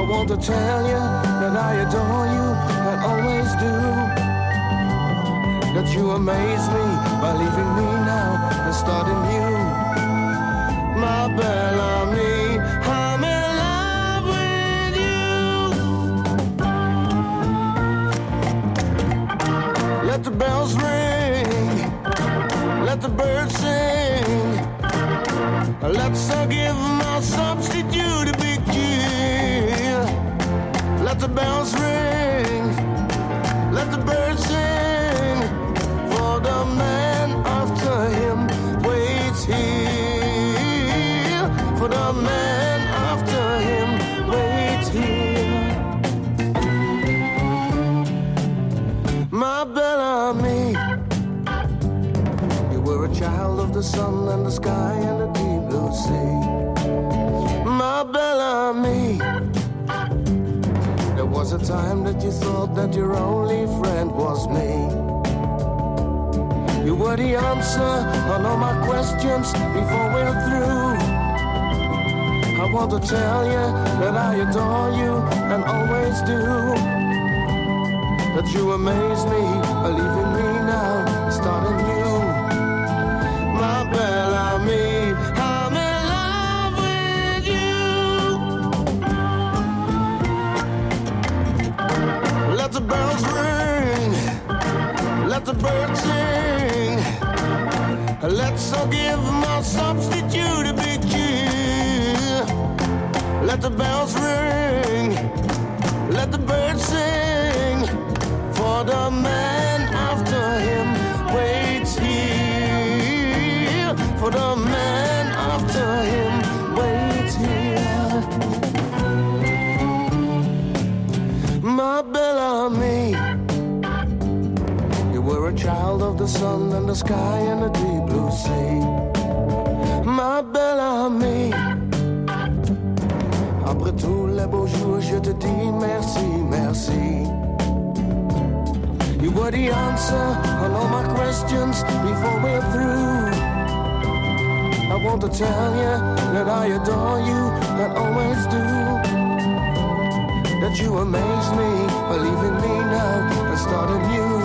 want to tell you that I adore you and always do. That you amaze me by leaving me now and starting new. My Bellamy, I'm in love with you. Let the bells ring, let the birds sing. Let's give my substitute a big cheer. Let the bells ring, let the birds sing. For the man after him waits here. For the man after him waits here. My Bellamy, you were a child of the sun and the sky and the deep blue sea. My Bellamy, there was a time that you thought that your only friend was me. You were the answer on all my questions before we're through. I want to tell you that I adore you and always do. That you amaze me by leaving me now, starting new. My Bellamy, I'm in love with you. Let the bells ring, let the birds sing. Let's give my substitute a big cheer. Let the bells ring, let the birds sing. For the man after him waits here. For the man after him waits here. My Bellamy, you were a child of the sun and the sky and the deep blue sea. Ma Bellamy, après tous les beaux jours, je te dis merci, merci. You were the answer on all my questions before we're through. I want to tell you that I adore you and always do. That you amaze me by leaving me now and starting new.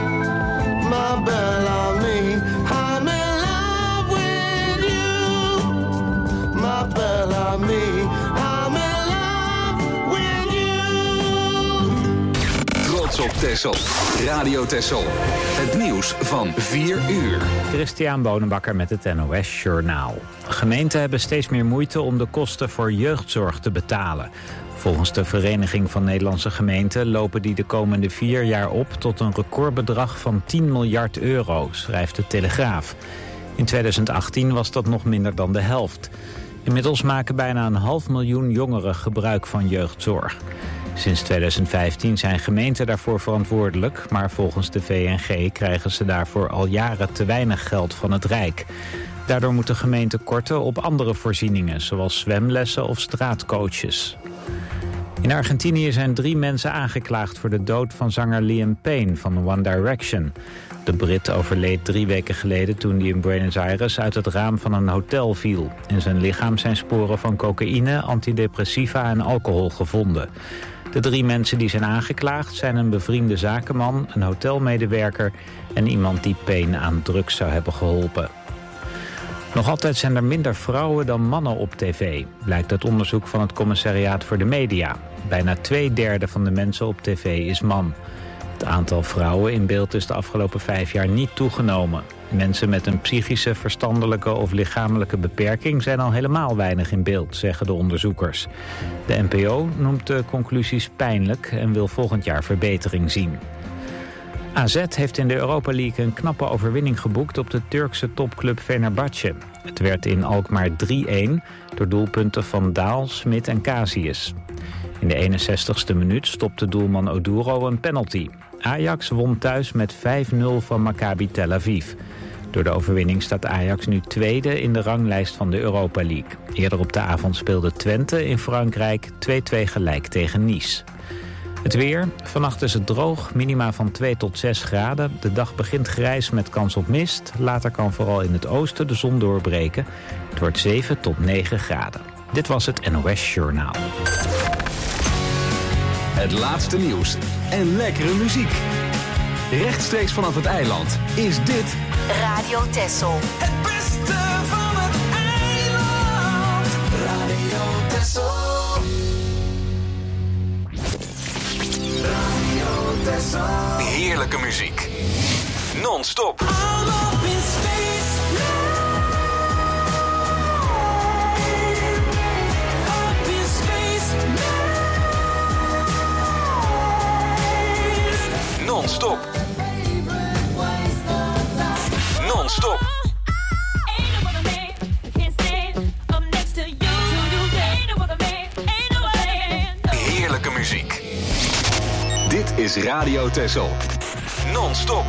My Bellamy, I'm in love with you. My Bellamy, I'm in love with you. Trots op Texel. Radio Texel. Het nieuws van 4 uur. Christian Bonenbakker met het NOS Journaal. Gemeenten hebben steeds meer moeite om de kosten voor jeugdzorg te betalen. Volgens de Vereniging van Nederlandse Gemeenten lopen die de komende 4 jaar op tot een recordbedrag van 10 miljard euro, schrijft de Telegraaf. In 2018 was dat nog minder dan de helft. Inmiddels maken bijna 500.000 jongeren gebruik van jeugdzorg. Sinds 2015 zijn gemeenten daarvoor verantwoordelijk, maar volgens de VNG krijgen ze daarvoor al jaren te weinig geld van het Rijk. Daardoor moeten gemeenten korten op andere voorzieningen, zoals zwemlessen of straatcoaches. In Argentinië zijn 3 mensen aangeklaagd voor de dood van zanger Liam Payne van One Direction. De Brit overleed 3 weken geleden toen hij in Buenos Aires uit het raam van een hotel viel. In zijn lichaam zijn sporen van cocaïne, antidepressiva en alcohol gevonden. De 3 mensen die zijn aangeklaagd zijn een bevriende zakenman, een hotelmedewerker en iemand die Payne aan drugs zou hebben geholpen. Nog altijd zijn er minder vrouwen dan mannen op tv, blijkt uit onderzoek van het Commissariaat voor de Media. Bijna 2/3 van de mensen op tv is man. Het aantal vrouwen in beeld is de afgelopen 5 jaar niet toegenomen. Mensen met een psychische, verstandelijke of lichamelijke beperking zijn al helemaal weinig in beeld, zeggen de onderzoekers. De NPO noemt de conclusies pijnlijk en wil volgend jaar verbetering zien. AZ heeft in de Europa League een knappe overwinning geboekt op de Turkse topclub Fenerbahce. Het werd in Alkmaar 3-1 door doelpunten van Daal, Smit en Casius. In de 61ste minuut stopte doelman Oduro een penalty. Ajax won thuis met 5-0 van Maccabi Tel Aviv. Door de overwinning staat Ajax nu 2e in de ranglijst van de Europa League. Eerder op de avond speelde Twente in Frankrijk 2-2 gelijk tegen Nice. Het weer. Vannacht is het droog, minima van 2 tot 6 graden. De dag begint grijs met kans op mist. Later kan vooral in het oosten de zon doorbreken. Het wordt 7 tot 9 graden. Dit was het NOS Journaal. het laatste nieuws en lekkere muziek. Rechtstreeks vanaf het eiland is dit Radio Texel. Het beste van het eiland. Radio Texel. Radio Texel. heerlijke muziek. Non-stop. Non-stop. Non-stop. Heerlijke muziek. Dit is Radio Texel. Non-stop.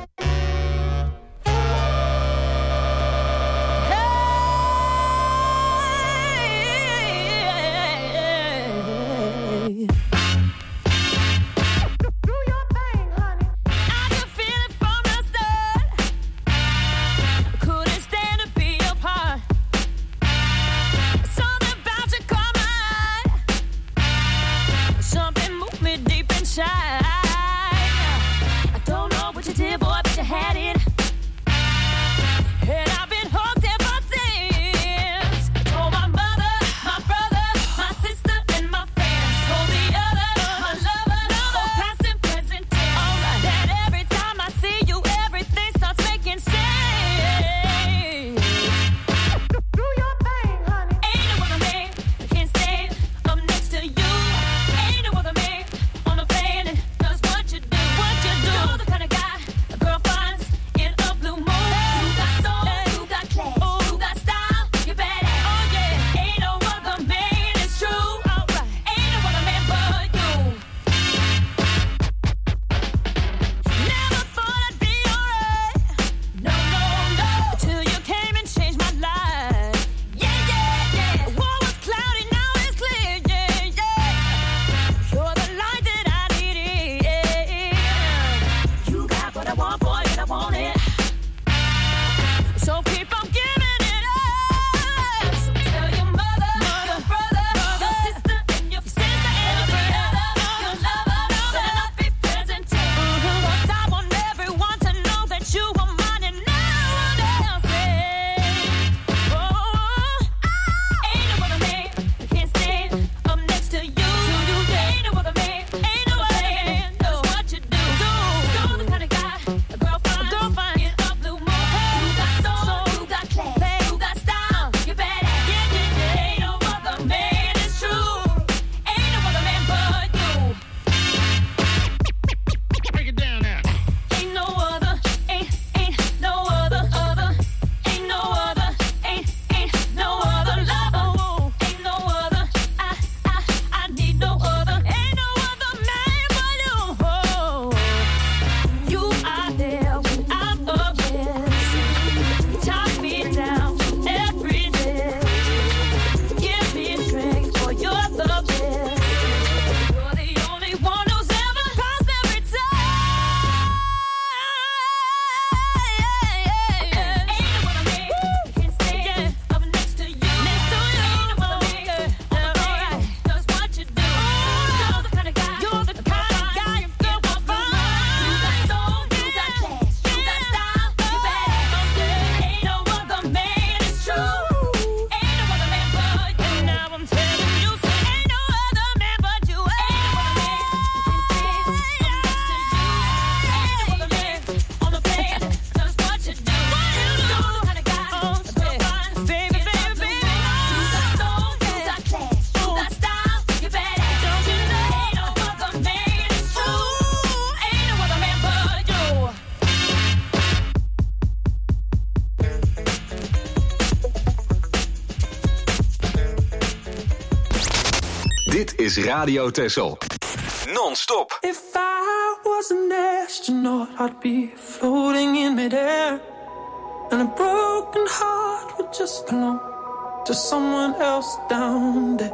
Dit is Radio Texel. Non-stop. If I was an astronaut, I'd be floating in midair. And a broken heart would just belong to someone else down there.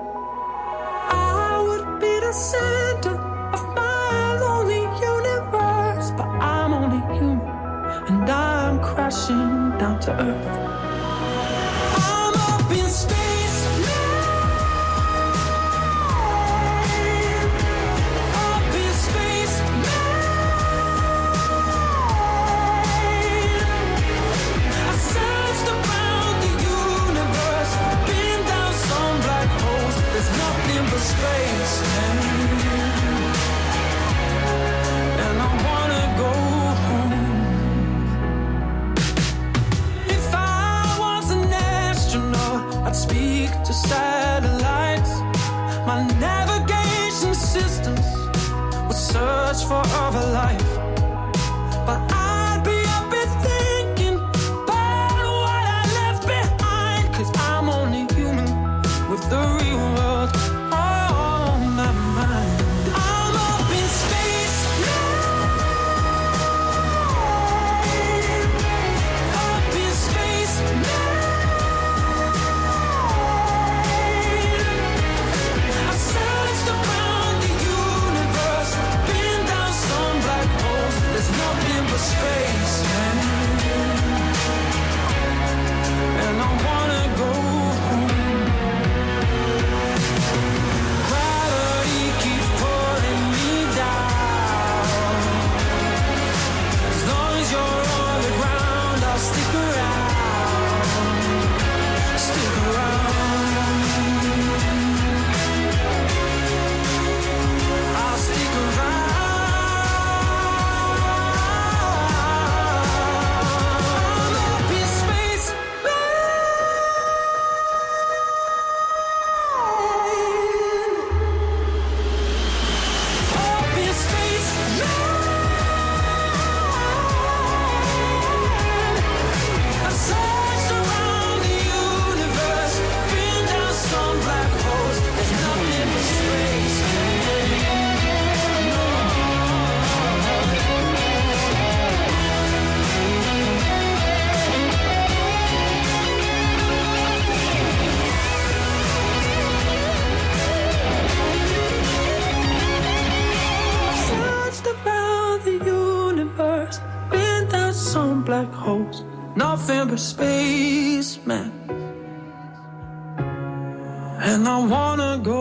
I would be the center of my lonely universe, but I'm only human, and I'm crashing down to earth. I'm up in space. spaceman, and I wanna go home. If I was an astronaut, I'd speak to satellites. My navigation systems would search for other life, but I'd be up and thinking about what I left behind, 'cause I'm only human with the real world on my mind. I'm up in space now, up in space now. I searched around the universe, been down some black holes. There's nothing but space, man, and I wanna go home. Gravity keeps pulling me down. As long as you're on the ground, I'll stick around. Stick around. I'll stick around. I'm up in space, up in space now. I searched around the universe, been down some black holes. There's nothing but space. Searched around the universe, been down some black holes. Nothing but space, man. And I wanna go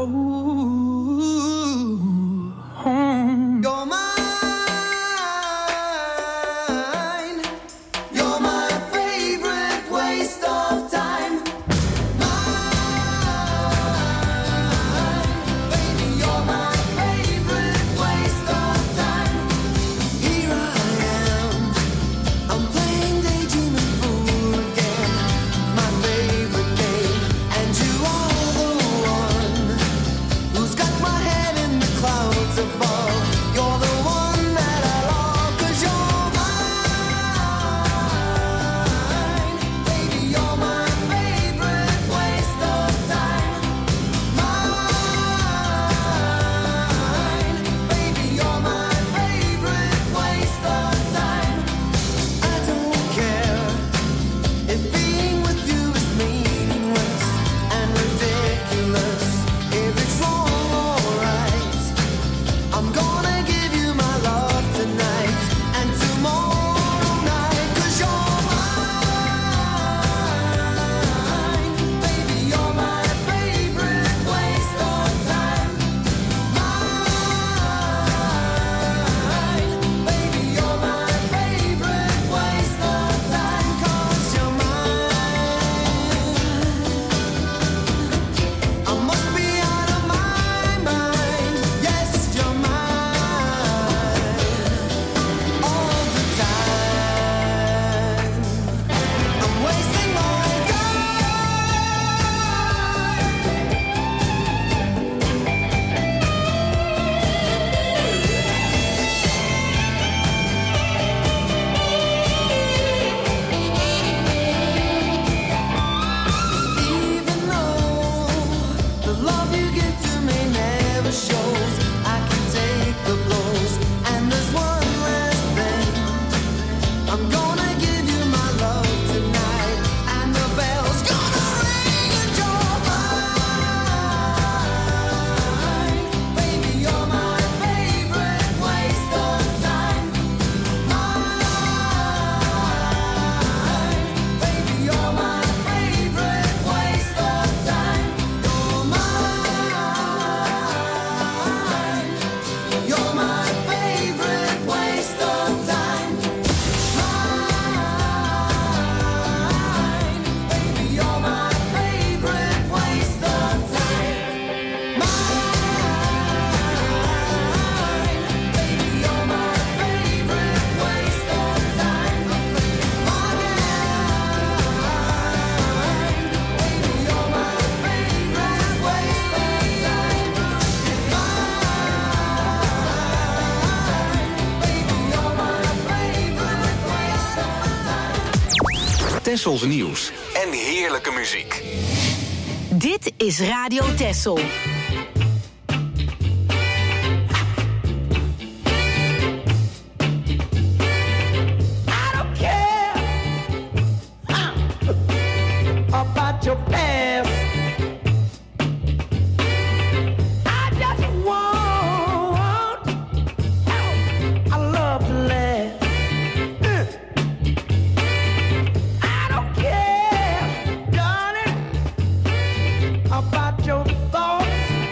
home. You're mine. You're my favorite waste of time. Mine. Baby, you're my favorite waste of time. Here I am. I'm playing daydreaming fool again. My favorite game. And you are the one Tessels nieuws en heerlijke muziek. Dit is Radio Tessel. About your past, I just want I love to laugh. I don't care, darling, about your thoughts.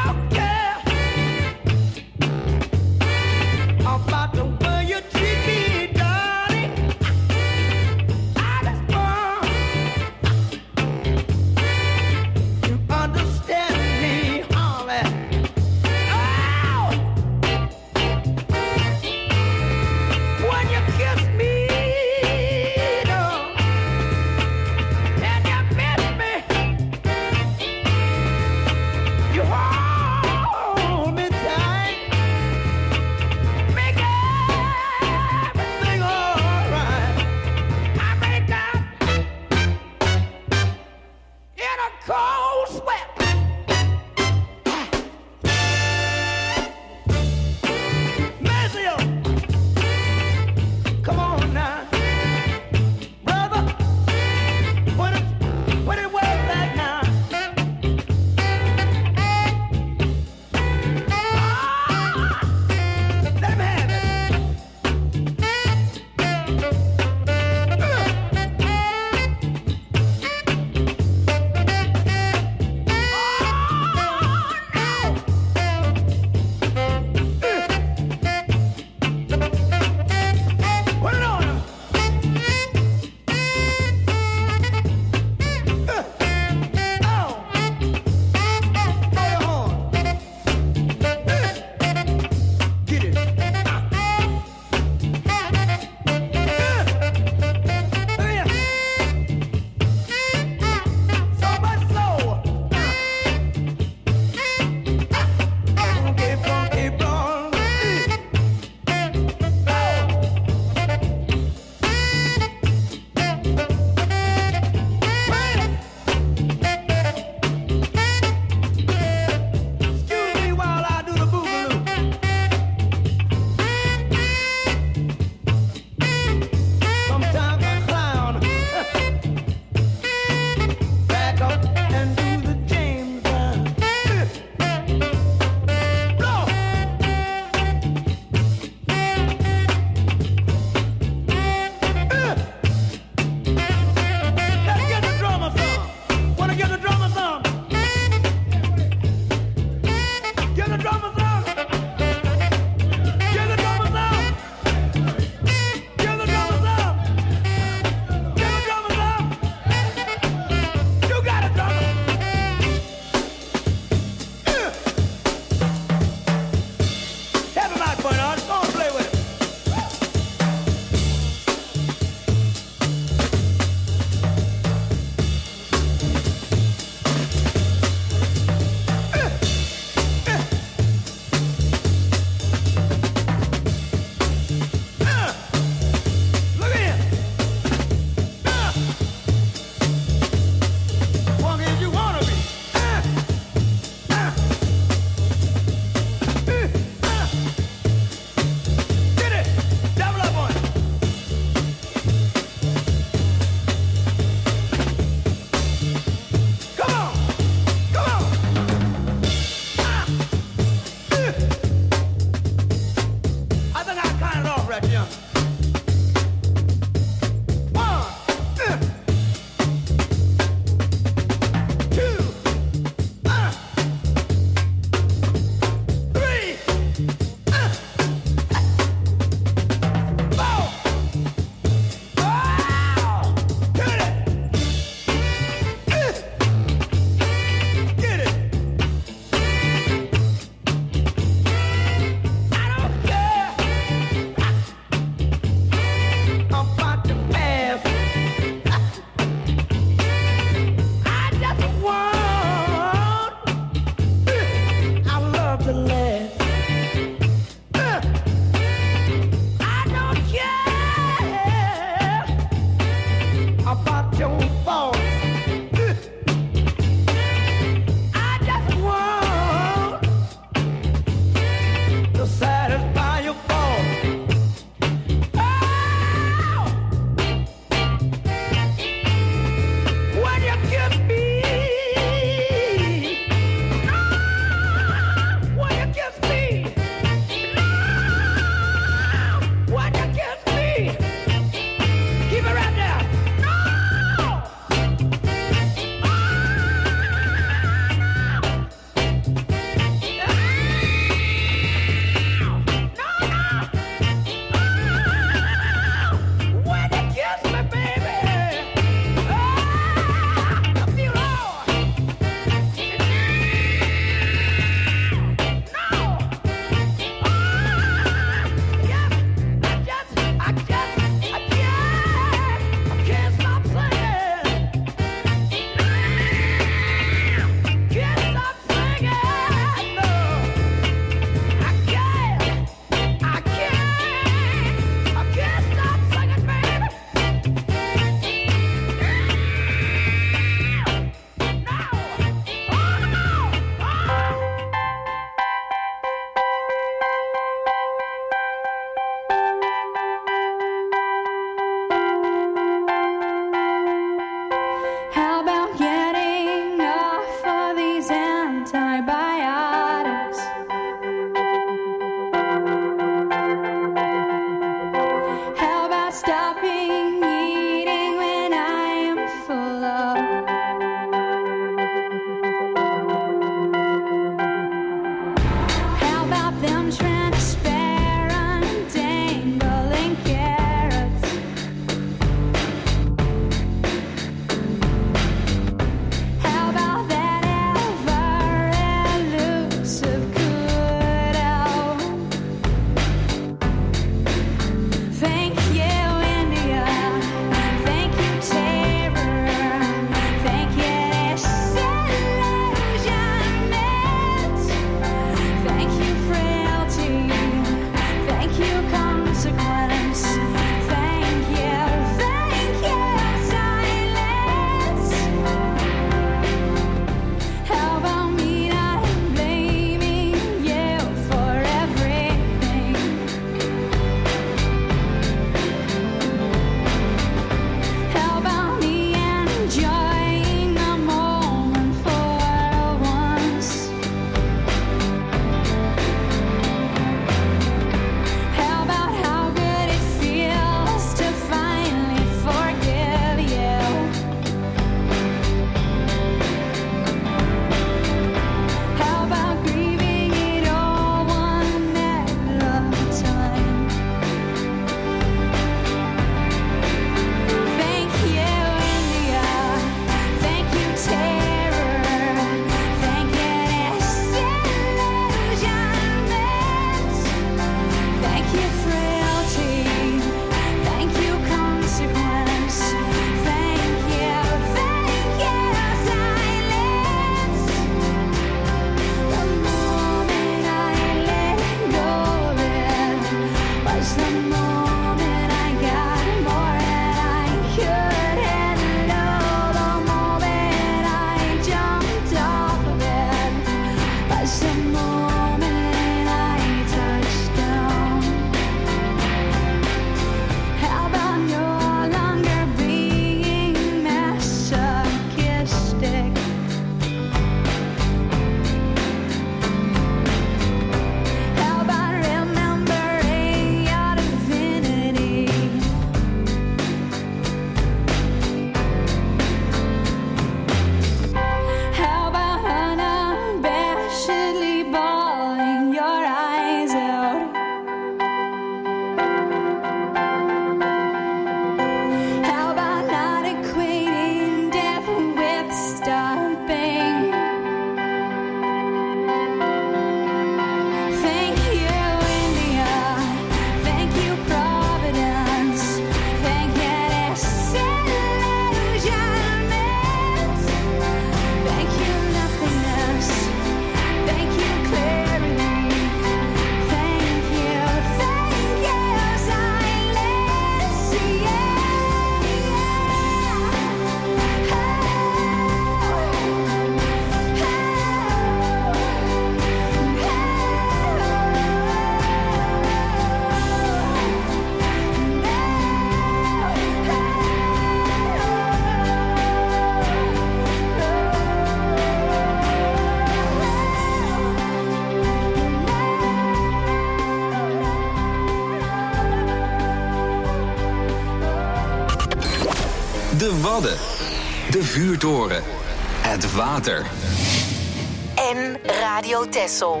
De Wadden. De vuurtoren. Het water. En Radio Texel.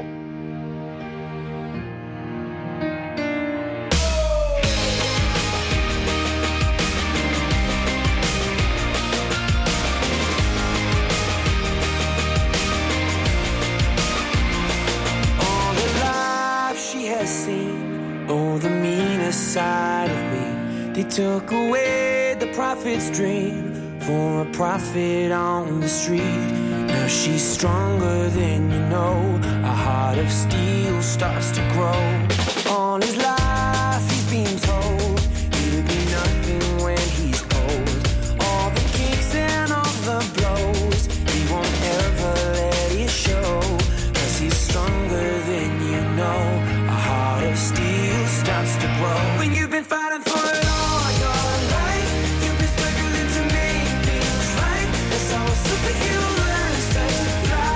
All the life she has seen, oh, the meanest side of me. They took away the prophet's dream for a prophet on the street. Now she's stronger than you know. A heart of steel starts to grow. All his life he's been told he'll be nothing when he's old. All the kicks and all the blows, he won't ever let it show. 'Cause he's stronger than you know. A heart of steel starts to grow. When you've been fighting for it all your life, you've been struggling to make things right. That's how a superhero learns to fly.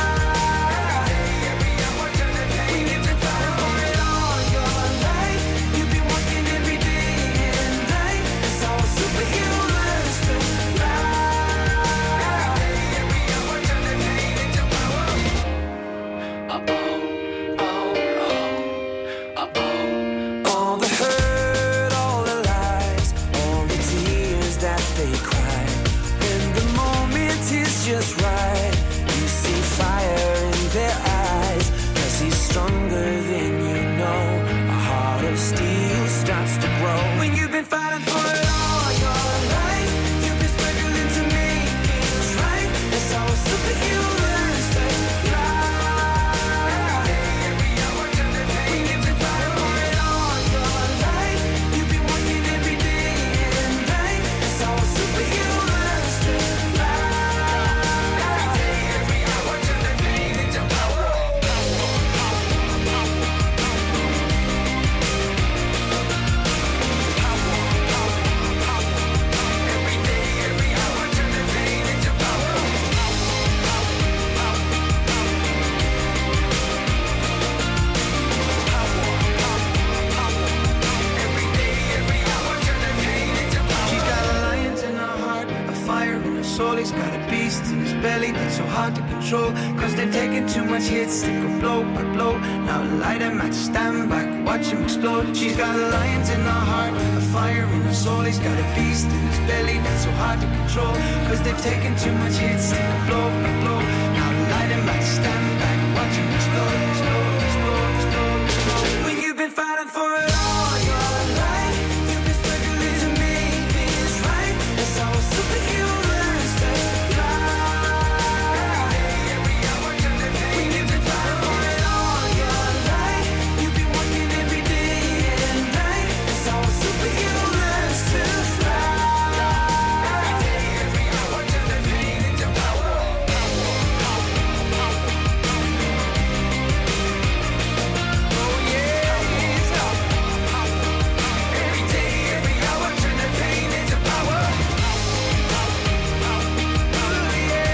When you've been fighting for it all your life, you've been working every day and night. That's how a superhero learns to fly. All the hurt, all the lies, all the tears that they cry. When the moment is just right, you see fire in their eyes. 'Cause he's stronger than you know. A heart of steel starts to grow. When you've been fighting for it all your life, you've been struggling to make things right. That's how a superhero learns to fly. When you've been fighting for it all your life, you've been working every day and night. That's how a superhero learns to fly. Every hour turn the pain into power. Every day, every hour turn the pain into power. Every day, every hour turn the pain into power. She's got a lion in her heart, a fire in her soul. He's got a beast in his belly that's so hard to control. 'Cause they've taken too much hits, they go blow by blow. Now light him match, stand back, watch him explode. She's got a lion in her heart, a fire in her soul. He's got a beast in his belly that's so hard to control. 'Cause they've taken too much hits, they go blow by blow. Now light him match, stand back, watch him explode, explode, explode, explode, explode. When you've been fighting for it all your life, you've been struggling to make things right. That's how a superhero learns to fly. When you've been fighting for it all your life, you've been working every day and night. That's how a superhero learns to fly. Every hour turn the pain into power. Oh yeah, every day, every hour turn the pain into power. Oh yeah.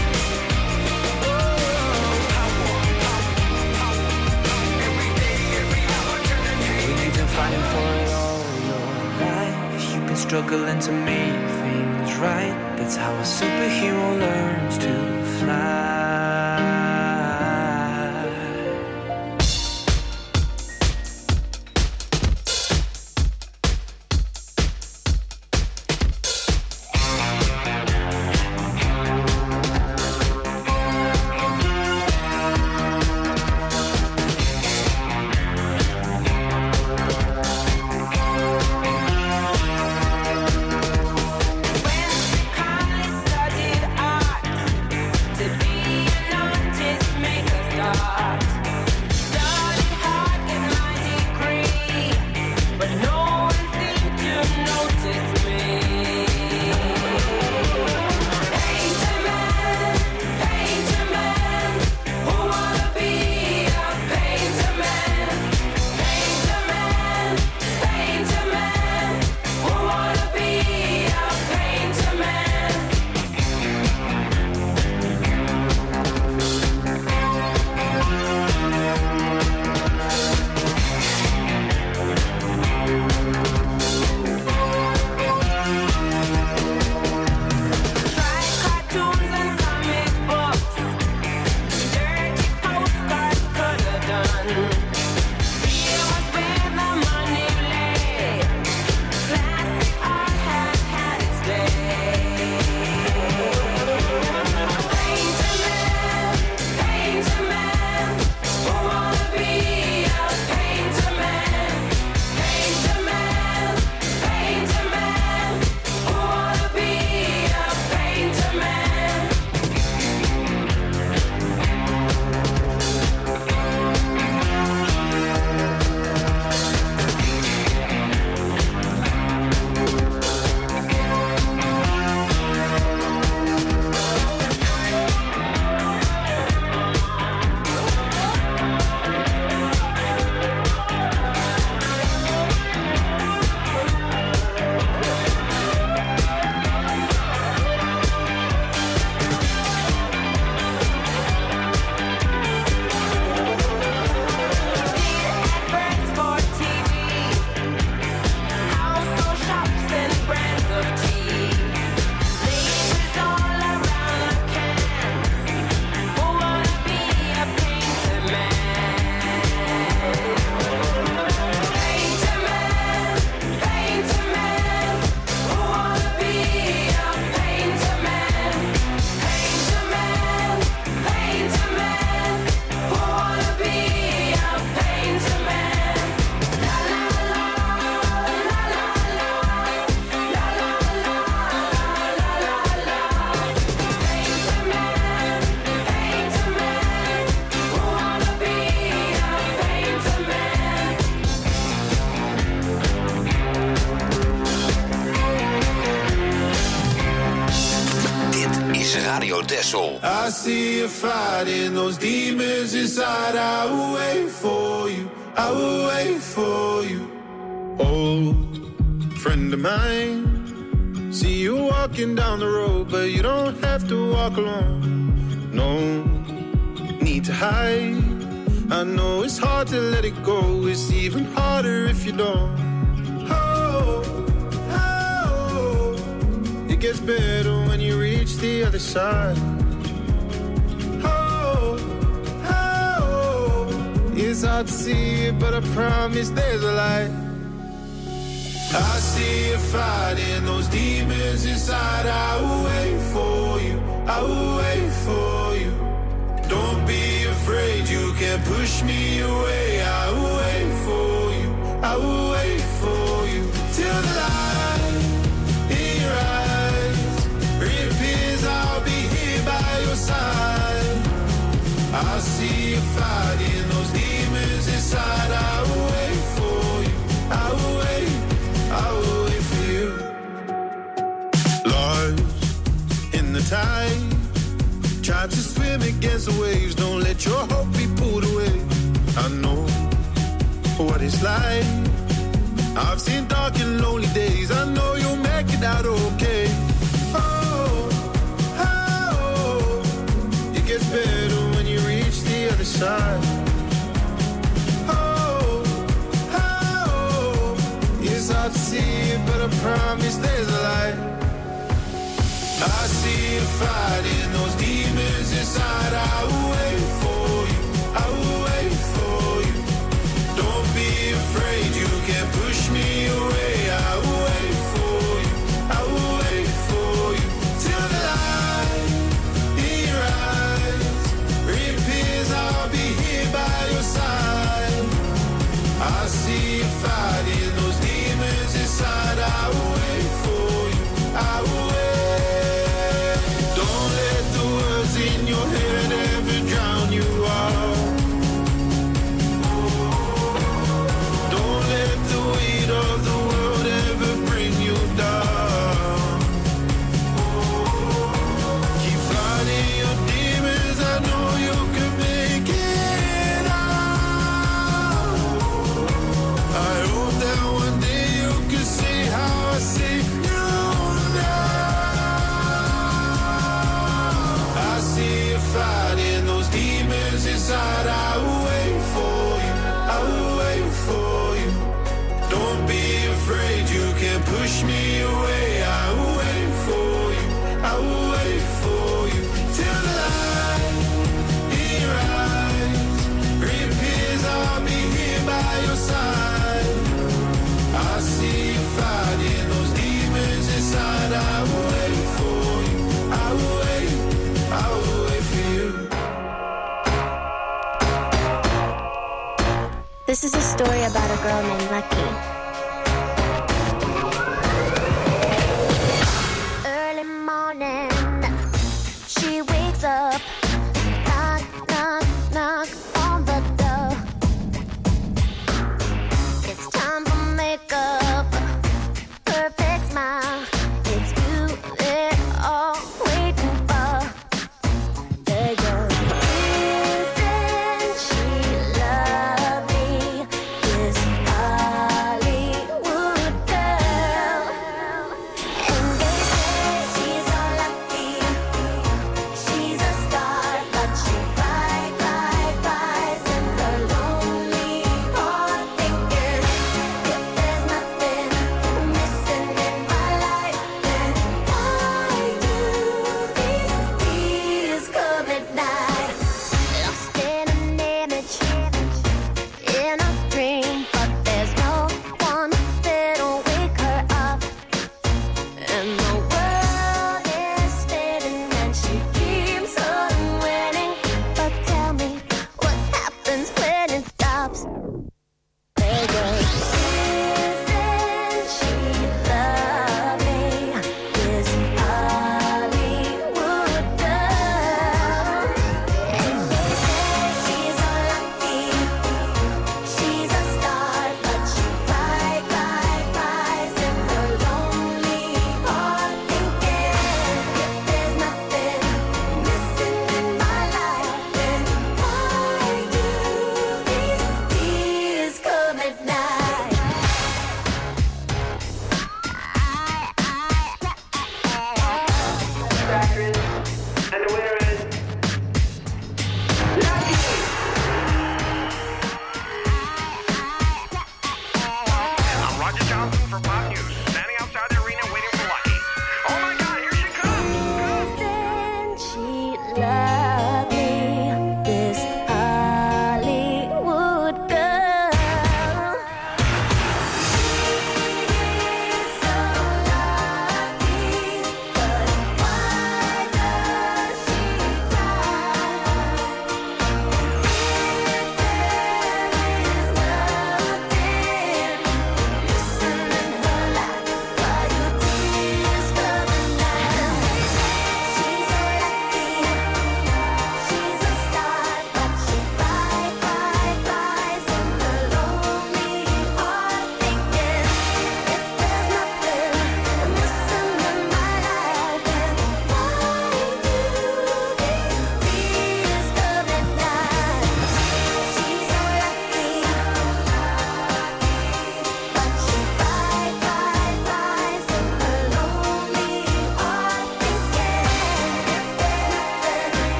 Every day, every hour turn the pain. When you've been fighting for it all your life, you've been struggling to make things right. That's how a superhero learns to fly. When college studied art to be is Radio Texel. I see you fighting those demons inside. I will wait for you. I will wait for you. Oh, friend of mine. See you walking down the road, but you don't have to walk alone. No need to hide. I know it's hard to let it go. It's even harder if you don't. Oh, oh, it gets better when you reach the other side. Oh, oh, it's hard to see it, but I promise there's a light. I see you fighting those demons inside. I will wait for you. I will wait for you. Don't be afraid, you can't push me away. I will wait for you. I will wait for you till the light in your eyes reappears. I'll be here by your side. I see you fighting those demons inside. I will wait for you. I will wait. I will wait for you. Lost in the tide, try to swim against the waves. Don't let your hope be pulled away. I know what it's like. I've seen dark and lonely days. I know you'll make it out okay. Oh, oh, it gets better when you reach the other side. It's hard to see it, but I promise there's a light. I see you fighting those demons inside. I will wait for you. I will wait for you. Don't be afraid, you can't push me away. I will wait for you. I will wait for you till the light in your eyes reappears. I'll be here by your side. I see you fighting those demons inside. I will wait for you. I will wait. Don't let the words in your head ever drown you out. Don't let the weight of the world ever bring you down. Keep fighting your demons. I know you can make it out. I hope that one day you can see how I see you now. I see you fighting those demons inside. I will wait for you. I will wait for you. Don't be afraid, you can't push me away. I will wait for you. I will wait for you till the light in your eyes reappears. I'll be here by your side. I see you fighting those demons inside. I will wait for you. I will wait. I will wait for you. This is a story about a girl named Lucky. Early morning, she wakes up, knock, knock, knock on the door. It's time for makeup, perfect smile. It's you they're all waiting for. They go, isn't she lovely? This Holly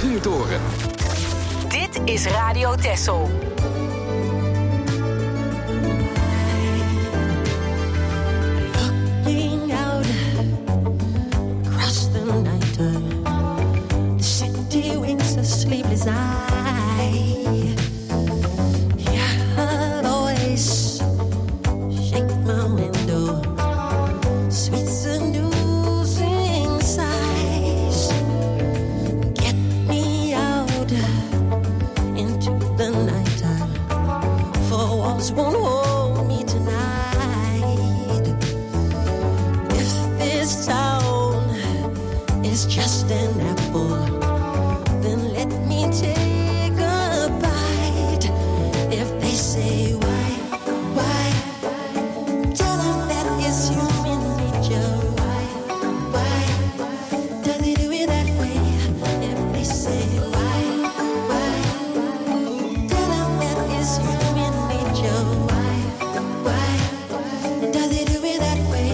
Vuurtoren. Dit is Radio Texel. Looking out across the night, the city winks a sleepless eye. Yeah, I'll always shake my window, sweet seducing sighs. Get me out into the nighttime, for walls won't hold me tonight. If this town is just an apple, then let me take a bite. If they say why, tell them that it's human nature. Why, does he do it that way? If they say why, tell them that it's human nature. Why, does he do it that way?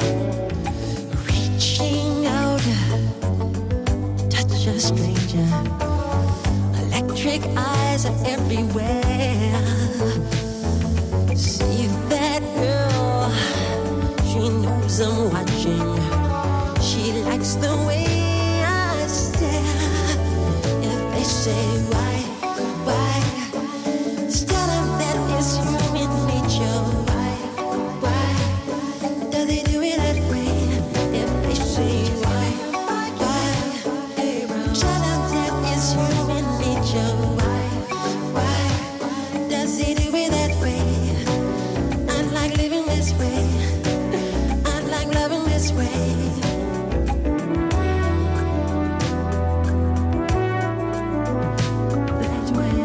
Reaching out, touch a stranger. Electric eyes are everywhere. See that girl, she knows I'm watching. She likes the way I stare. If they say why, tell them that it's human nature. Why, does he do it that way? If they say why, tell them that it's human nature. Why, does he do it that way? I like living this way. I like loving this way. That way.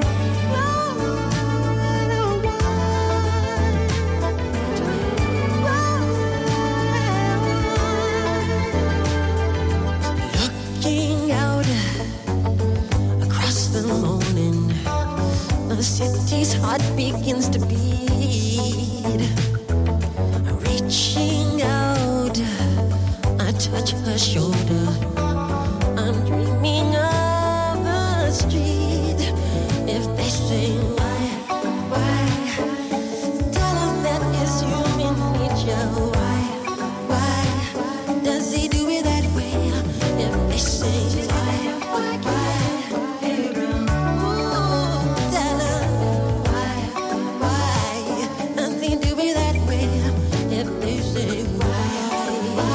Looking out across the morning, the city's heart begins to beat. Reaching out, I touch her shoulder. I'm dreaming of a street. If they say why, tell them that it's human nature. Why, does he do it that way? If they say why, tell them why, does he do it that way? If they say why,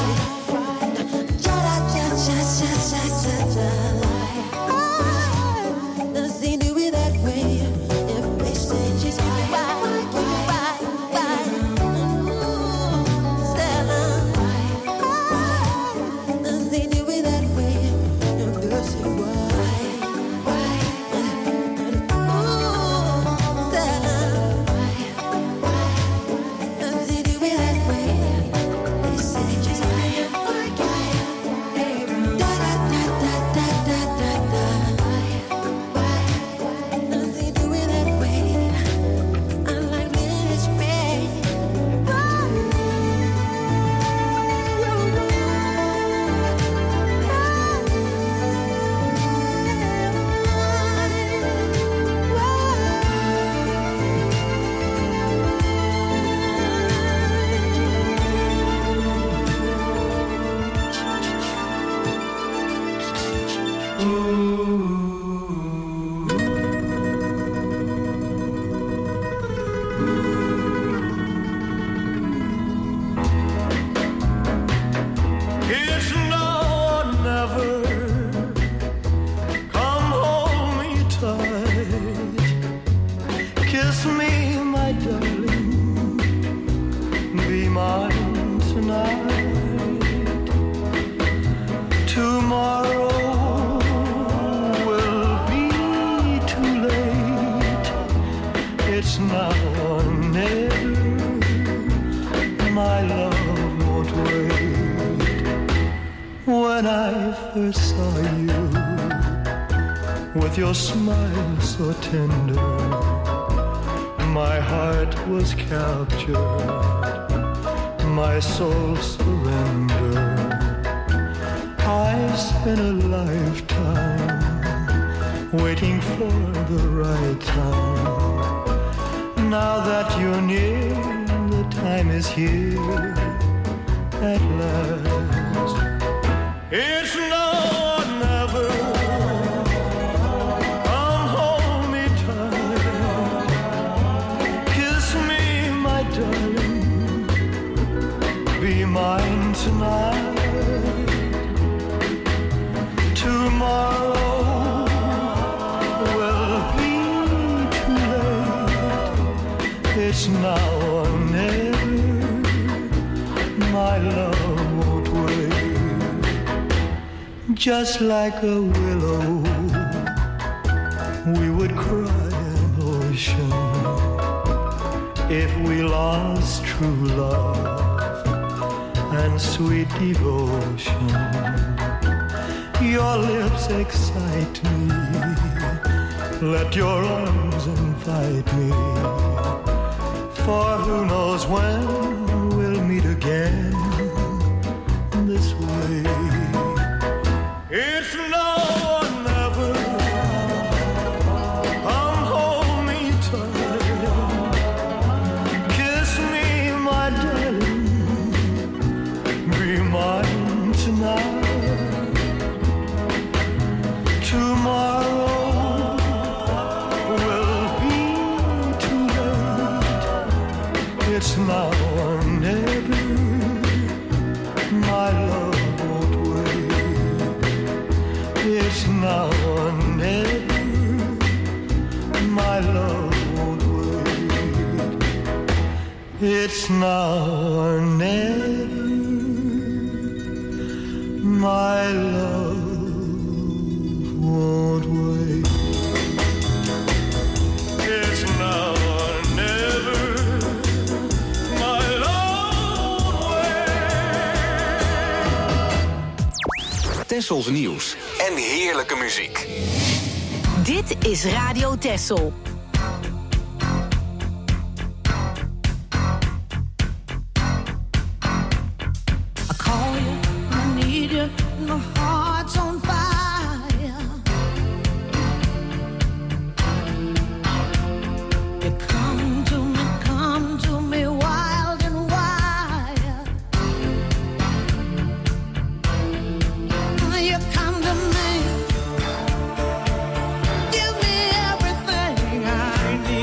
does he do it that way? If they say why, tell them does he do it that way? If they say why, tell them does he do it that way? They say does he do it that way? I like this way. It's now or never. Come hold me tight. Kiss me, my darling. Be mine tonight. Tomorrow will be too late. It's now or never. My love won't wait. When I first saw you, with your smile so tender, my heart was captured, my soul surrendered. I spent a lifetime waiting for the right time. Now that you're near, the time is here at last. It's now or never. Come hold me tight. Kiss me, my darling. Be mine tonight. Tomorrow will be too late. It's now or never. My love won't wait. Just like a willow, we would cry an ocean if we lost true love and sweet devotion. Your lips excite me. Let your arms invite me. For who knows when we'll meet again this way. It's now or never. Come hold me tight. Kiss me, my darling. Be mine tonight. Tomorrow will be too late. It's now or never. My love won't wait. It's now or never. My love won't wait. It's now or never. My love won't wait. It's now or never. My love won't wait. Tessels nieuws en heerlijke muziek. Dit is Radio Tessel. I call you, I need you, my heart's on fire. You come to me wild and wild. You come to me, give me everything I need.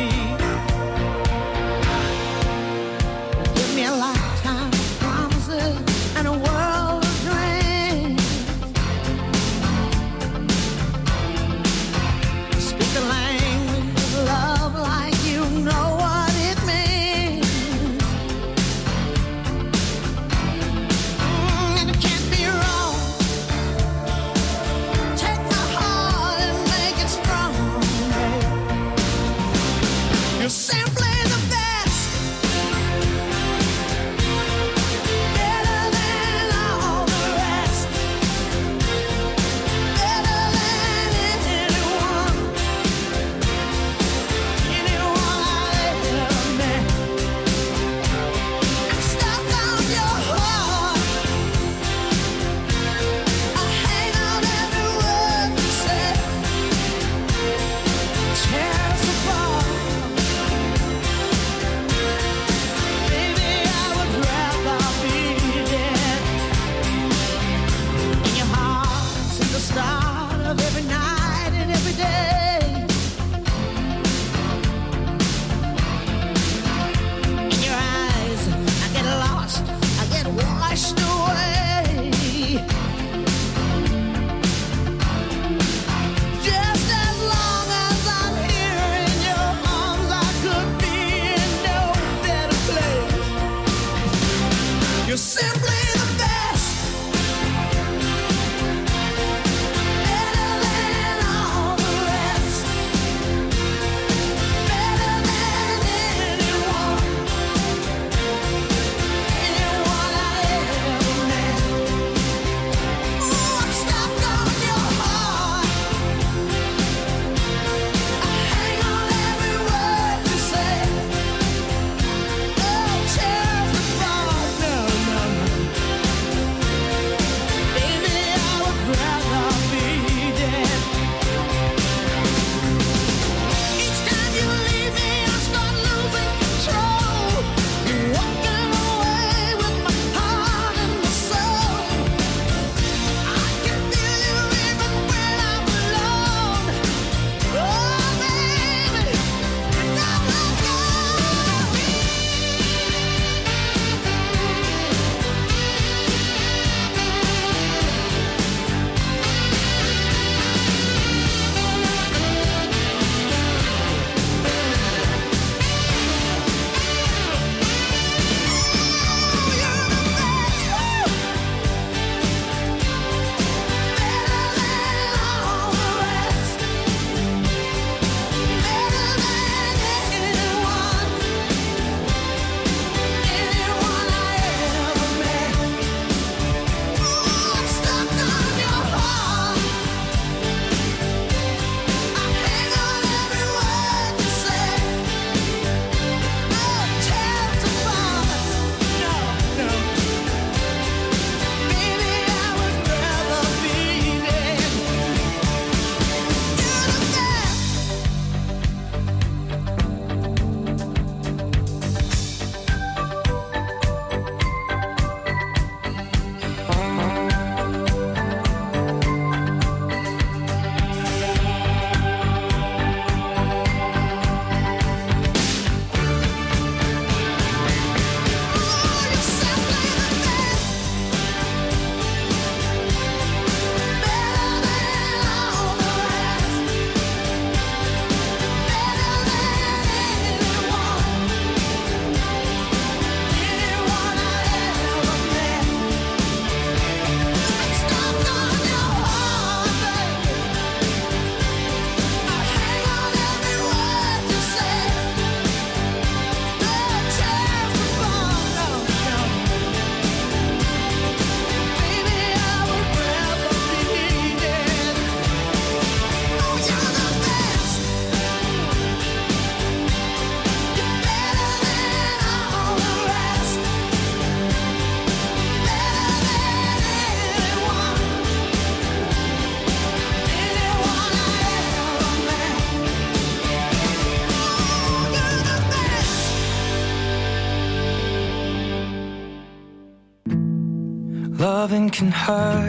Loving can hurt.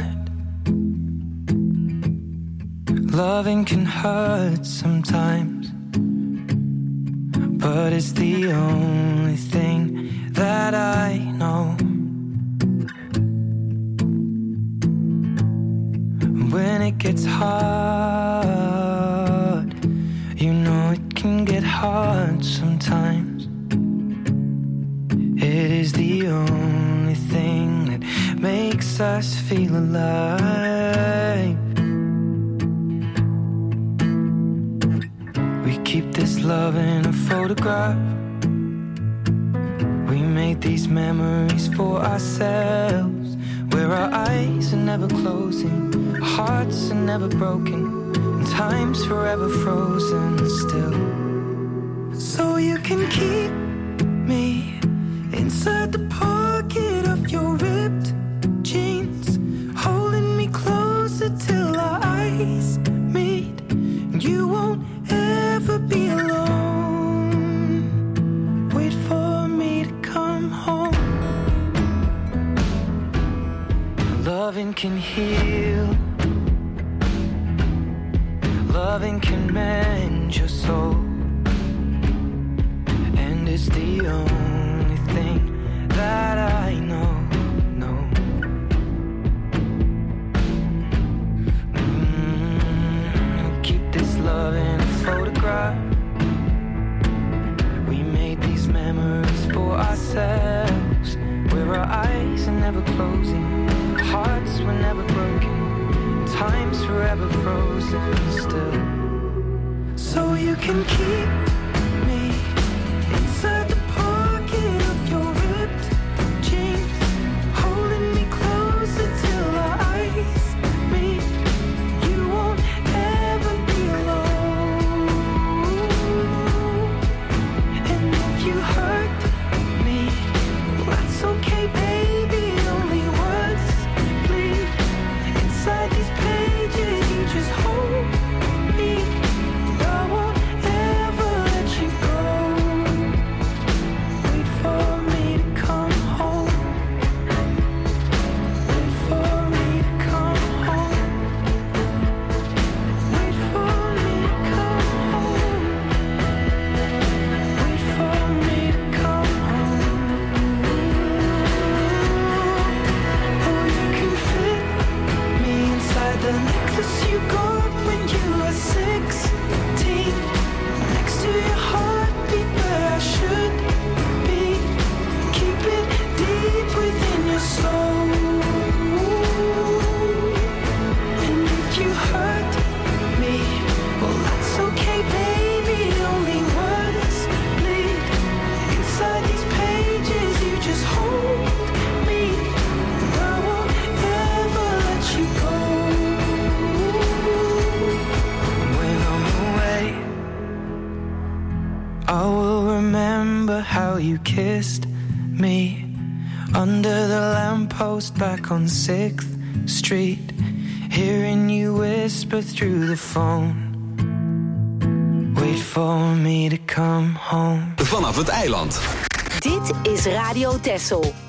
Loving can hurt sometimes, but it's the only thing that I know. When it gets hard, you know it can get hard sometimes. It is the only thing that makes us feel alive. We keep this love in a photograph. We made these memories for ourselves, where our eyes are never closing, our hearts are never broken, and time's forever frozen still. So you can keep me inside the pocket of your ripped jeans, holding me closer till our eyes meet. You won't ever be alone. Wait for me to come home. Loving can heal. Loving can mend your soul. And it's the only thing that I know. Keep this love in a photograph. We made these memories for ourselves, where our eyes are never closing, hearts were never broken, time's forever frozen still. So you can keep me inside the pocket of your ripped jeans, holding me closer till our eyes meet. You won't ever be alone. And if you hurt me, well, that's okay, baby. Only words bleed inside these pages. You just hold me. I won't ever let you go. Wait for me to come home. Wait for me to come home. Wait for me to come home. Wait for me to come home. Oh, you can fit me inside the necklace you got when you were 16, next to your heartbeat where I should be. Keep it deep within your soul. And if you hurt me, well, that's okay, baby. Only words bleed inside these pages. You just hold me. I won't ever let you go. When I'm away, I will remember how you kissed me under the lamppost back on 6th Street, hearing you whisper through the phone. Wait for me to come home. Vanaf het eiland. Dit is Radio Texel.